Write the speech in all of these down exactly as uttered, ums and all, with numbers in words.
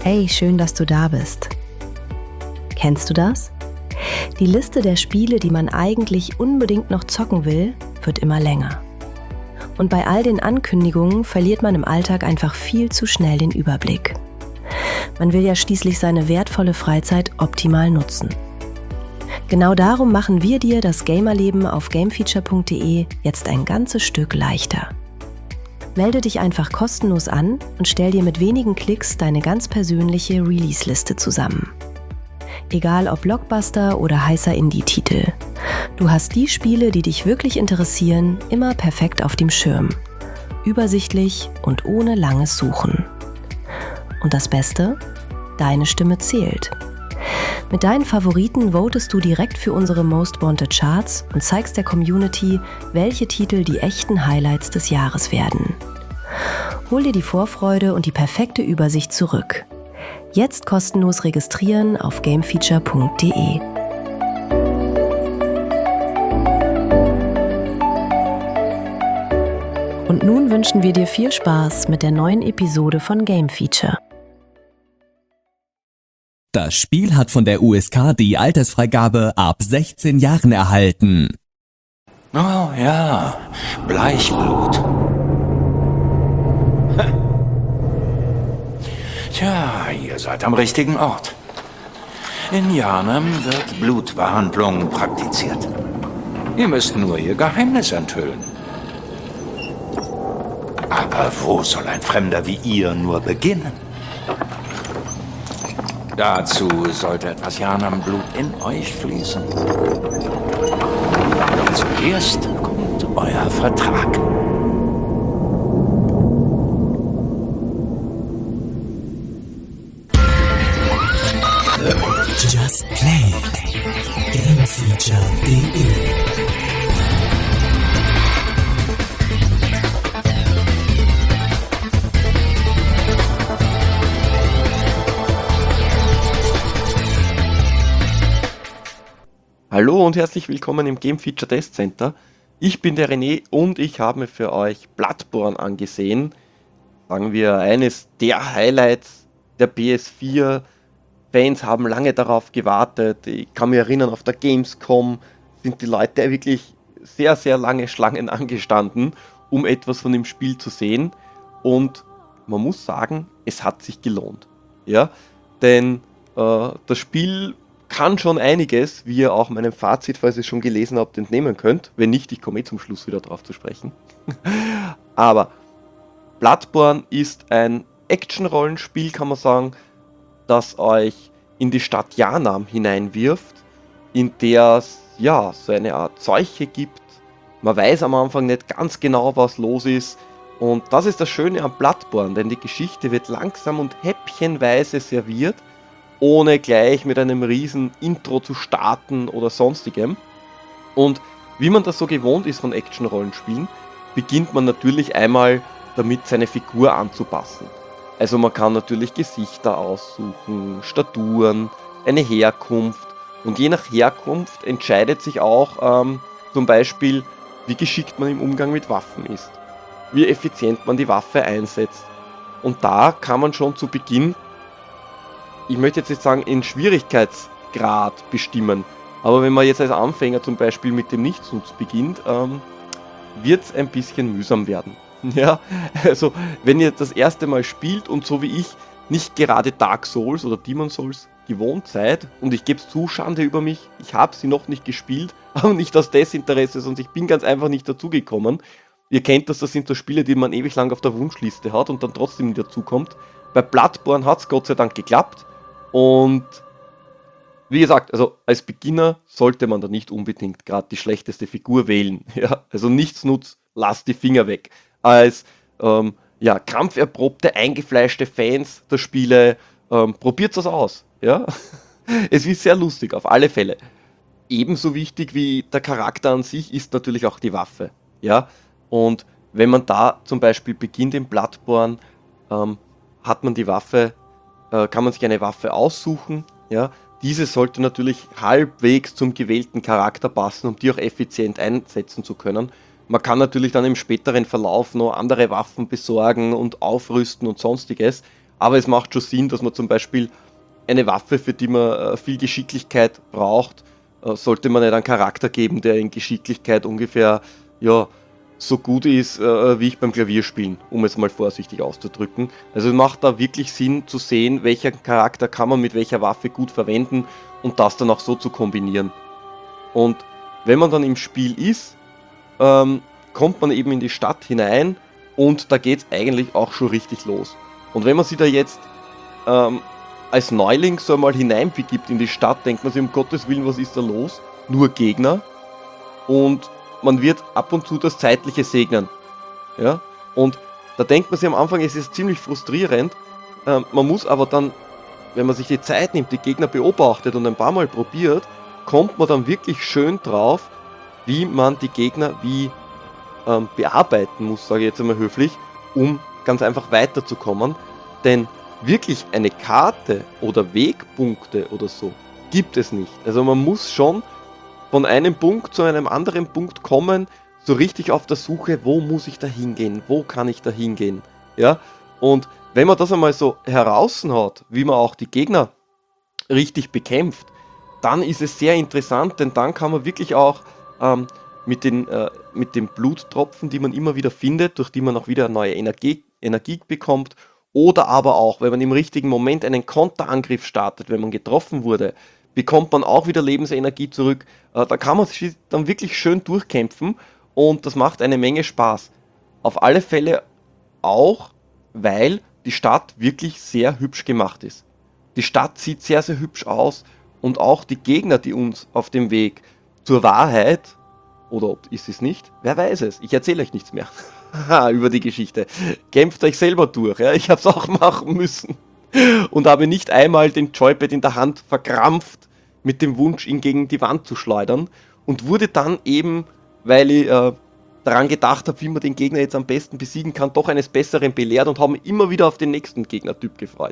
Hey, schön, dass du da bist. Kennst du das? Die Liste der Spiele, die man eigentlich unbedingt noch zocken will, wird immer länger. Und bei all den Ankündigungen verliert man im Alltag einfach viel zu schnell den Überblick. Man will ja schließlich seine wertvolle Freizeit optimal nutzen. Genau darum machen wir dir das Gamerleben auf gamefeature punkt de jetzt ein ganzes Stück leichter. Melde dich einfach kostenlos an und stell dir mit wenigen Klicks deine ganz persönliche Release-Liste zusammen. Egal ob Blockbuster oder heißer Indie-Titel. Du hast die Spiele, die dich wirklich interessieren, immer perfekt auf dem Schirm. Übersichtlich und ohne langes Suchen. Und das Beste? Deine Stimme zählt. Mit deinen Favoriten votest du direkt für unsere Most Wanted Charts und zeigst der Community, welche Titel die echten Highlights des Jahres werden. Hol dir die Vorfreude und die perfekte Übersicht zurück. Jetzt kostenlos registrieren auf gamefeature punkt de. Und nun wünschen wir dir viel Spaß mit der neuen Episode von Game Feature. Das Spiel hat von der U S K die Altersfreigabe ab sechzehn Jahren erhalten. Oh ja, Bleichblut. Tja, ihr seid am richtigen Ort. In Yharnam wird Blutbehandlung praktiziert. Ihr müsst nur ihr Geheimnis enthüllen. Aber wo soll ein Fremder wie ihr nur beginnen? Dazu sollte etwas Yharnam-Blut in euch fließen. Doch zuerst kommt euer Vertrag. Just Play. gamefeature punkt de. Hallo und herzlich willkommen im Game Feature Test Center. Ich bin der René und ich habe mir für euch Bloodborne angesehen. Sagen wir, eines der Highlights der P S vier. Fans haben lange darauf gewartet. Ich kann mich erinnern, auf der Gamescom sind die Leute wirklich sehr, sehr lange Schlangen angestanden, um etwas von dem Spiel zu sehen. Und man muss sagen, es hat sich gelohnt. Ja, denn äh, das Spiel kann schon einiges, wie ihr auch meinem Fazit, falls ihr es schon gelesen habt, entnehmen könnt. Wenn nicht, ich komme eh zum Schluss wieder drauf zu sprechen. Aber Bloodborne ist ein Action-Rollenspiel, kann man sagen, das euch in die Stadt Yharnam hineinwirft, in der es ja so eine Art Seuche gibt. Man weiß am Anfang nicht ganz genau, was los ist. Und das ist das Schöne am Bloodborne, denn die Geschichte wird langsam und häppchenweise serviert, ohne gleich mit einem riesen Intro zu starten oder sonstigem. Und wie man das so gewohnt ist von Action-Rollenspielen, beginnt man natürlich einmal damit, seine Figur anzupassen. Also man kann natürlich Gesichter aussuchen, Staturen, eine Herkunft. Und je nach Herkunft entscheidet sich auch ähm, zum Beispiel, wie geschickt man im Umgang mit Waffen ist, wie effizient man die Waffe einsetzt. Und da kann man schon zu Beginn, ich möchte jetzt nicht sagen, in Schwierigkeitsgrad bestimmen, aber wenn man jetzt als Anfänger zum Beispiel mit dem Nichtsnutz beginnt, ähm, wird es ein bisschen mühsam werden. Ja, also wenn ihr das erste Mal spielt und so wie ich nicht gerade Dark Souls oder Demon Souls gewohnt seid, und ich gebe es zu, Schande über mich, ich habe sie noch nicht gespielt, aber nicht aus Desinteresse, sondern ich bin ganz einfach nicht dazugekommen. Ihr kennt das, das sind so Spiele, die man ewig lang auf der Wunschliste hat und dann trotzdem nicht dazukommt. Bei Bloodborne hat es Gott sei Dank geklappt und wie gesagt, also als Beginner sollte man da nicht unbedingt gerade die schlechteste Figur wählen. Ja? Also Nichtsnutz, lasst die Finger weg. Als ähm, ja, kampferprobte, eingefleischte Fans der Spiele, ähm, probiert das aus. Ja? Es ist sehr lustig, auf alle Fälle. Ebenso wichtig wie der Charakter an sich ist natürlich auch die Waffe. Ja? Und wenn man da zum Beispiel beginnt im Bloodborne, ähm, hat man die Waffe, äh, kann man sich eine Waffe aussuchen. Ja? Diese sollte natürlich halbwegs zum gewählten Charakter passen, um die auch effizient einsetzen zu können. Man kann natürlich dann im späteren Verlauf noch andere Waffen besorgen und aufrüsten und sonstiges, aber es macht schon Sinn, dass man zum Beispiel eine Waffe, für die man äh, viel Geschicklichkeit braucht, äh, sollte man nicht einen Charakter geben, der in Geschicklichkeit ungefähr ja, so gut ist, äh, wie ich beim Klavierspielen, um es mal vorsichtig auszudrücken. Also es macht da wirklich Sinn zu sehen, welcher Charakter kann man mit welcher Waffe gut verwenden und das dann auch so zu kombinieren. Und wenn man dann im Spiel ist, ähm, kommt man eben in die Stadt hinein und da geht es eigentlich auch schon richtig los. Und wenn man sich da jetzt ähm, als Neuling so einmal hineinbegibt in die Stadt, denkt man sich, um Gottes Willen, was ist da los? Nur Gegner. Und man wird ab und zu das Zeitliche segnen. Ja? Und da denkt man sich am Anfang, es ist ziemlich frustrierend. Ähm, man muss aber dann, wenn man sich die Zeit nimmt, die Gegner beobachtet und ein paar Mal probiert, kommt man dann wirklich schön drauf, wie man die Gegner wie ähm, bearbeiten muss, sage ich jetzt einmal höflich, um ganz einfach weiterzukommen. Denn wirklich eine Karte oder Wegpunkte oder so gibt es nicht. Also man muss schon von einem Punkt zu einem anderen Punkt kommen, so richtig auf der Suche, wo muss ich da hingehen, wo kann ich da hingehen. Ja? Und wenn man das einmal so heraus hat, wie man auch die Gegner richtig bekämpft, dann ist es sehr interessant, denn dann kann man wirklich auch ähm, mit, den, äh, mit den Bluttropfen, die man immer wieder findet, durch die man auch wieder neue Energie, Energie bekommt, oder aber auch, wenn man im richtigen Moment einen Konterangriff startet, wenn man getroffen wurde, bekommt man auch wieder Lebensenergie zurück. Äh, da kann man sich dann wirklich schön durchkämpfen und das macht eine Menge Spaß. Auf alle Fälle auch, weil die Stadt wirklich sehr hübsch gemacht ist. Die Stadt sieht sehr, sehr hübsch aus und auch die Gegner, die uns auf dem Weg zur Wahrheit, oder ist es nicht? Wer weiß es? Ich erzähle euch nichts mehr über die Geschichte. Kämpft euch selber durch. Ja? Ich habe es auch machen müssen und habe nicht einmal den Joypad in der Hand verkrampft mit dem Wunsch, ihn gegen die Wand zu schleudern und wurde dann eben, weil ich äh, daran gedacht habe, wie man den Gegner jetzt am besten besiegen kann, doch eines Besseren belehrt und habe mich immer wieder auf den nächsten Gegnertyp gefreut.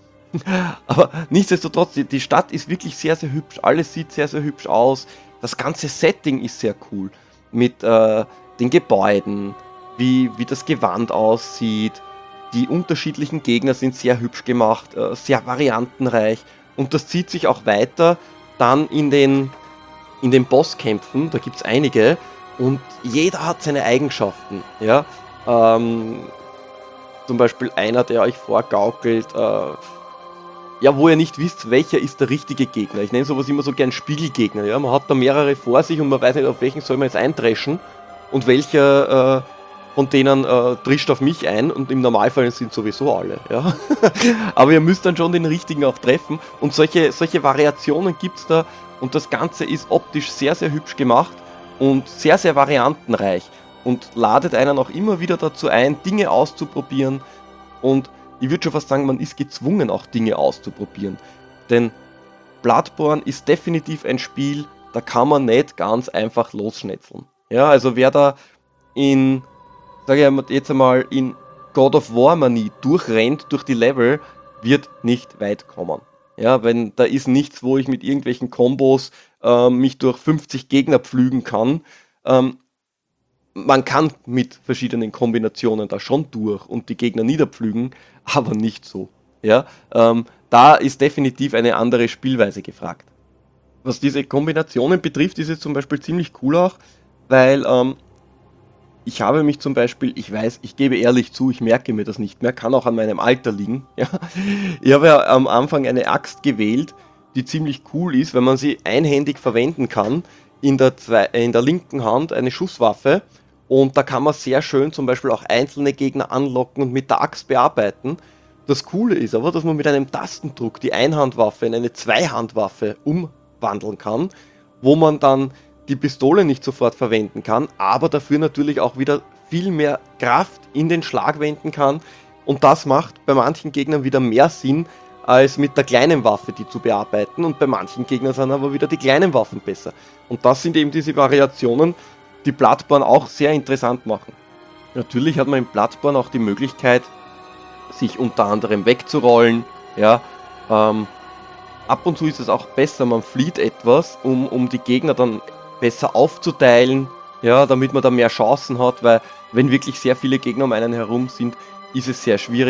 Aber nichtsdestotrotz, die Stadt ist wirklich sehr, sehr hübsch. Alles sieht sehr, sehr hübsch aus. Das ganze Setting ist sehr cool. Mit äh, den Gebäuden, wie, wie das Gewand aussieht. Die unterschiedlichen Gegner sind sehr hübsch gemacht, äh, sehr variantenreich. Und das zieht sich auch weiter dann in den, in den Bosskämpfen. Da gibt es einige. Und jeder hat seine Eigenschaften. Ja? Ähm, zum Beispiel einer, der euch vorgaukelt, äh, ja, wo ihr nicht wisst, welcher ist der richtige Gegner. Ich nenne sowas immer so gern Spiegelgegner. Ja? Man hat da mehrere vor sich und man weiß nicht, auf welchen soll man jetzt eindreschen und welcher äh, von denen äh, drischt auf mich ein und im Normalfall sind sowieso alle. Ja? Aber ihr müsst dann schon den richtigen auch treffen und solche, solche Variationen gibt es da und das Ganze ist optisch sehr, sehr hübsch gemacht und sehr, sehr variantenreich und ladet einen auch immer wieder dazu ein, Dinge auszuprobieren und ich würde schon fast sagen, man ist gezwungen, auch Dinge auszuprobieren. Denn Bloodborne ist definitiv ein Spiel, da kann man nicht ganz einfach losschnetzeln. Ja, also wer da in, sage ich jetzt einmal, in God of War Manie durchrennt durch die Level, wird nicht weit kommen. Ja, wenn da ist nichts, wo ich mit irgendwelchen Kombos äh, mich durch fünfzig Gegner pflügen kann. Ähm, Man kann mit verschiedenen Kombinationen da schon durch und die Gegner niederpflügen, aber nicht so. Ja? Ähm, da ist definitiv eine andere Spielweise gefragt. Was diese Kombinationen betrifft, ist es zum Beispiel ziemlich cool auch, weil ähm, ich habe mich zum Beispiel, ich weiß, ich gebe ehrlich zu, ich merke mir das nicht mehr, kann auch an meinem Alter liegen. Ja? Ich habe ja am Anfang eine Axt gewählt, die ziemlich cool ist, wenn man sie einhändig verwenden kann, in der, zwei, in der linken Hand eine Schusswaffe. Und da kann man sehr schön zum Beispiel auch einzelne Gegner anlocken und mit der Axt bearbeiten. Das Coole ist aber, dass man mit einem Tastendruck die Einhandwaffe in eine Zweihandwaffe umwandeln kann, wo man dann die Pistole nicht sofort verwenden kann, aber dafür natürlich auch wieder viel mehr Kraft in den Schlag wenden kann. Und das macht bei manchen Gegnern wieder mehr Sinn, als mit der kleinen Waffe die zu bearbeiten. Und bei manchen Gegnern sind aber wieder die kleinen Waffen besser. Und das sind eben diese Variationen, die Bloodborne auch sehr interessant machen. Natürlich hat man in Bloodborne auch die Möglichkeit, sich unter anderem wegzurollen. Ja, ähm, ab und zu ist es auch besser, man flieht etwas, um, um die Gegner dann besser aufzuteilen, ja, damit man da mehr Chancen hat, weil wenn wirklich sehr viele Gegner um einen herum sind, ist es sehr schwierig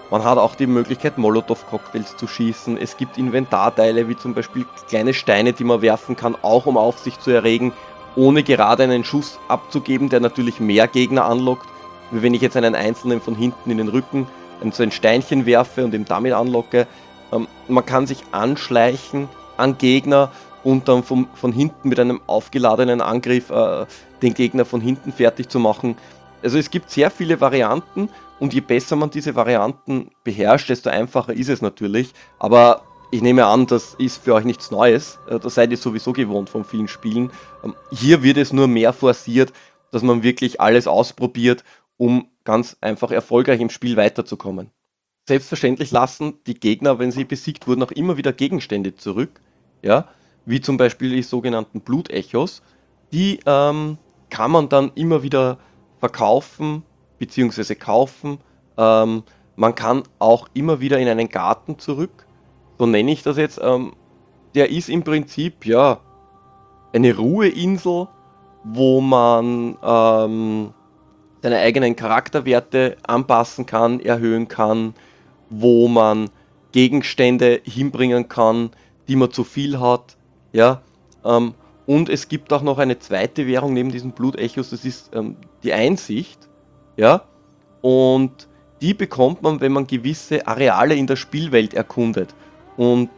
Man hat auch die Möglichkeit, Molotow-Cocktails zu schießen. Es gibt Inventarteile, wie zum Beispiel kleine Steine, die man werfen kann, auch um Aufsicht zu erregen, ohne gerade einen Schuss abzugeben, der natürlich mehr Gegner anlockt, wie wenn ich jetzt einen einzelnen von hinten in den Rücken so ein Steinchen werfe und ihn damit anlocke. Ähm, man kann sich anschleichen an Gegner und dann vom, von hinten mit einem aufgeladenen Angriff äh, den Gegner von hinten fertig zu machen. Also es gibt sehr viele Varianten und je besser man diese Varianten beherrscht, desto einfacher ist es natürlich. Aber ich nehme an, das ist für euch nichts Neues. Das seid ihr sowieso gewohnt von vielen Spielen. Hier wird es nur mehr forciert, dass man wirklich alles ausprobiert, um ganz einfach erfolgreich im Spiel weiterzukommen. Selbstverständlich lassen die Gegner, wenn sie besiegt wurden, auch immer wieder Gegenstände zurück. Ja, wie zum Beispiel die sogenannten Blutechos. Die ähm, kann man dann immer wieder verkaufen bzw. kaufen. Ähm, man kann auch immer wieder in einen Garten zurück. So nenne ich das jetzt. Ähm, der ist im Prinzip ja eine Ruheinsel, wo man ähm, seine eigenen Charakterwerte anpassen kann, erhöhen kann, wo man Gegenstände hinbringen kann, die man zu viel hat. Ja, ähm, und es gibt auch noch eine zweite Währung neben diesen Blutechos, das ist ähm, die Einsicht. Ja, und die bekommt man, wenn man gewisse Areale in der Spielwelt erkundet. Und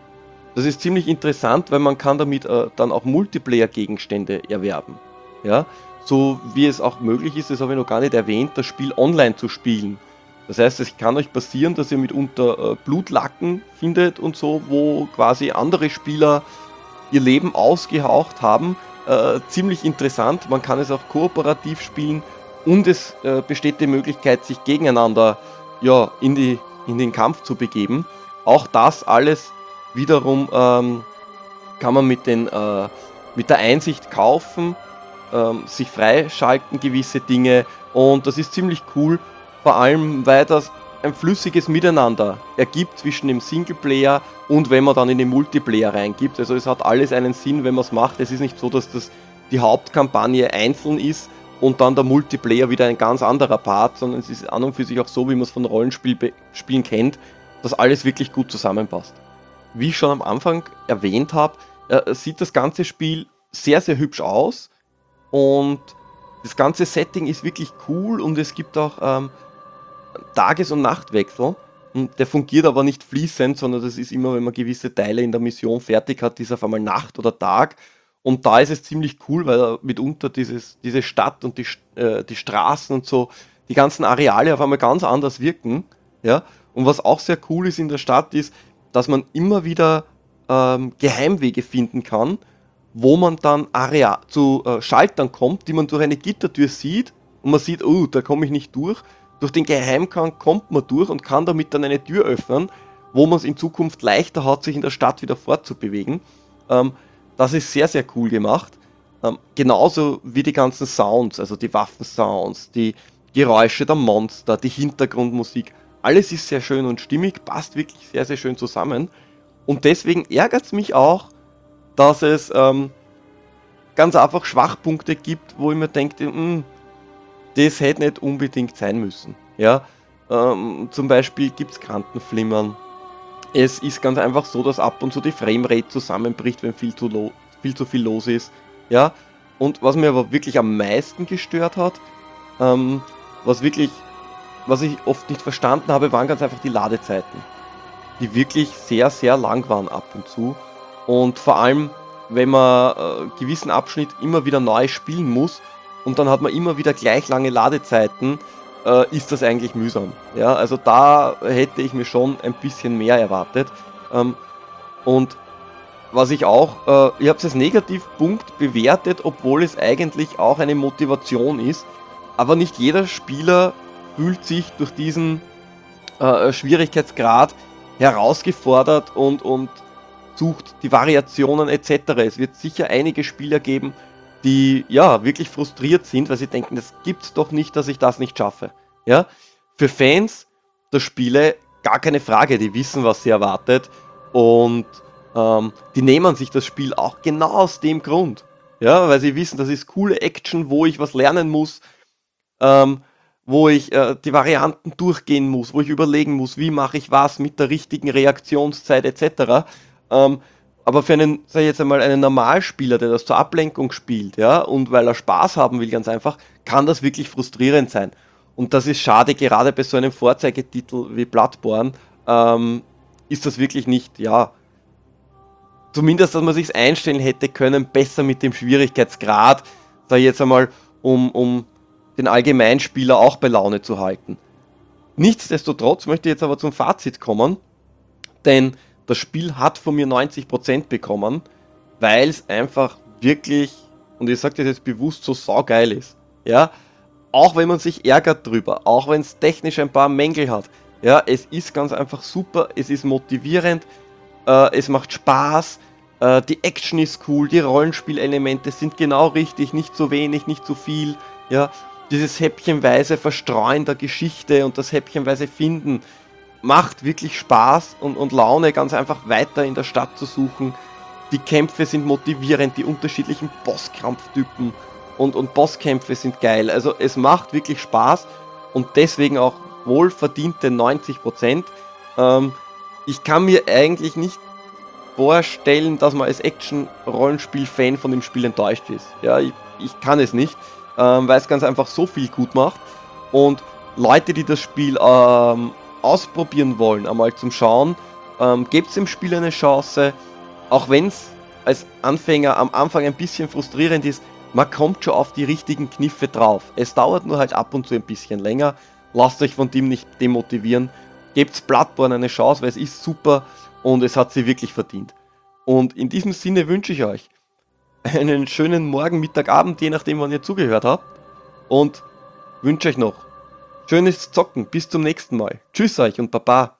das ist ziemlich interessant, weil man kann damit äh, dann auch Multiplayer-Gegenstände erwerben. Ja, so wie es auch möglich ist, das habe ich noch gar nicht erwähnt, das Spiel online zu spielen. Das heißt, es kann euch passieren, dass ihr mitunter äh, Blutlacken findet und so, wo quasi andere Spieler ihr Leben ausgehaucht haben. Äh, ziemlich interessant, man kann es auch kooperativ spielen und es äh, besteht die Möglichkeit, sich gegeneinander ja, in, die, in den Kampf zu begeben. Auch das alles wiederum ähm, kann man mit, den, äh, mit der Einsicht kaufen, ähm, sich freischalten gewisse Dinge und das ist ziemlich cool, vor allem weil das ein flüssiges Miteinander ergibt zwischen dem Singleplayer und wenn man dann in den Multiplayer reingibt. Also es hat alles einen Sinn, wenn man es macht. Es ist nicht so, dass das die Hauptkampagne einzeln ist und dann der Multiplayer wieder ein ganz anderer Part, sondern es ist an und für sich auch so, wie man es von Rollenspielen kennt, dass alles wirklich gut zusammenpasst. Wie ich schon am Anfang erwähnt habe, äh, sieht das ganze Spiel sehr, sehr hübsch aus und das ganze Setting ist wirklich cool und es gibt auch ähm, Tages- und Nachtwechsel. Und der fungiert aber nicht fließend, sondern das ist immer, wenn man gewisse Teile in der Mission fertig hat, ist auf einmal Nacht oder Tag. Und da ist es ziemlich cool, weil mitunter dieses, diese Stadt und die, äh, die Straßen und so, die ganzen Areale auf einmal ganz anders wirken. Ja? Und was auch sehr cool ist in der Stadt ist, dass man immer wieder ähm, Geheimwege finden kann, wo man dann Area zu äh, Schaltern kommt, die man durch eine Gittertür sieht und man sieht, oh, da komme ich nicht durch. Durch den Geheimgang kommt man durch und kann damit dann eine Tür öffnen, wo man es in Zukunft leichter hat, sich in der Stadt wieder fortzubewegen. Ähm, das ist sehr, sehr cool gemacht. Ähm, genauso wie die ganzen Sounds, also die Waffensounds, die Geräusche der Monster, die Hintergrundmusik. Alles ist sehr schön und stimmig, passt wirklich sehr, sehr schön zusammen. Und deswegen ärgert es mich auch, dass es ähm, ganz einfach Schwachpunkte gibt, wo ich mir denke, mh, das hätte nicht unbedingt sein müssen. Ja? Ähm, zum Beispiel gibt es Kantenflimmern. Es ist ganz einfach so, dass ab und zu die Framerate zusammenbricht, wenn viel zu, lo- viel, zu viel los ist. Ja? Und was mir aber wirklich am meisten gestört hat, ähm, was wirklich, was ich oft nicht verstanden habe, waren ganz einfach die Ladezeiten. Die wirklich sehr, sehr lang waren ab und zu. Und vor allem, wenn man äh, gewissen Abschnitt immer wieder neu spielen muss, und dann hat man immer wieder gleich lange Ladezeiten, äh, ist das eigentlich mühsam. Ja, also da hätte ich mir schon ein bisschen mehr erwartet. Ähm, und was ich auch, äh, ich habe es als Negativpunkt bewertet, obwohl es eigentlich auch eine Motivation ist. Aber nicht jeder Spieler fühlt sich durch diesen äh, Schwierigkeitsgrad herausgefordert und, und sucht die Variationen et cetera. Es wird sicher einige Spieler geben, die ja wirklich frustriert sind, weil sie denken, das gibt's doch nicht, dass ich das nicht schaffe. Ja? Für Fans der Spiele gar keine Frage, die wissen, was sie erwartet und ähm, die nehmen sich das Spiel auch genau aus dem Grund. Ja, weil sie wissen, das ist coole Action, wo ich was lernen muss, ähm, wo ich äh, die Varianten durchgehen muss, wo ich überlegen muss, wie mache ich was mit der richtigen Reaktionszeit et cetera. Ähm, aber für einen, sag ich jetzt einmal, einen Normalspieler, der das zur Ablenkung spielt, ja, und weil er Spaß haben will, ganz einfach, kann das wirklich frustrierend sein. Und das ist schade, gerade bei so einem Vorzeigetitel wie Bloodborne, ähm, ist das wirklich nicht, ja, zumindest, dass man sich einstellen hätte können, besser mit dem Schwierigkeitsgrad, sag ich jetzt einmal, um, um den Allgemeinspieler auch bei Laune zu halten. Nichtsdestotrotz möchte ich jetzt aber zum Fazit kommen, denn das Spiel hat von mir neunzig Prozent bekommen, weil es einfach wirklich, und ich sage das jetzt bewusst, so saugeil ist. Ja, auch wenn man sich ärgert drüber, auch wenn es technisch ein paar Mängel hat. Ja, es ist ganz einfach super, es ist motivierend, äh, es macht Spaß, äh, die Action ist cool, die Rollenspielelemente sind genau richtig, nicht zu wenig, nicht zu viel. Ja, dieses häppchenweise Verstreuen der Geschichte und das häppchenweise Finden macht wirklich Spaß und, und Laune, ganz einfach weiter in der Stadt zu suchen. Die Kämpfe sind motivierend, die unterschiedlichen Bosskampftypen und, und Bosskämpfe sind geil. Also es macht wirklich Spaß und deswegen auch wohlverdiente neunzig Prozent. Ähm, ich kann mir eigentlich nicht vorstellen, dass man als Action-Rollenspiel-Fan von dem Spiel enttäuscht ist. Ja, ich, ich kann es nicht, ähm, weil es ganz einfach so viel gut macht. Und Leute, die das Spiel ähm, ausprobieren wollen, einmal zum Schauen, ähm, gebt dem Spiel eine Chance, auch wenn es als Anfänger am Anfang ein bisschen frustrierend ist, man kommt schon auf die richtigen Kniffe drauf. Es dauert nur halt ab und zu ein bisschen länger, lasst euch von dem nicht demotivieren, gebt Bloodborne eine Chance, weil es ist super und es hat sie wirklich verdient. Und in diesem Sinne wünsche ich euch einen schönen Morgen, Mittag, Abend, je nachdem wann ihr zugehört habt und wünsche euch noch schönes Zocken, bis zum nächsten Mal. Tschüss euch und Baba.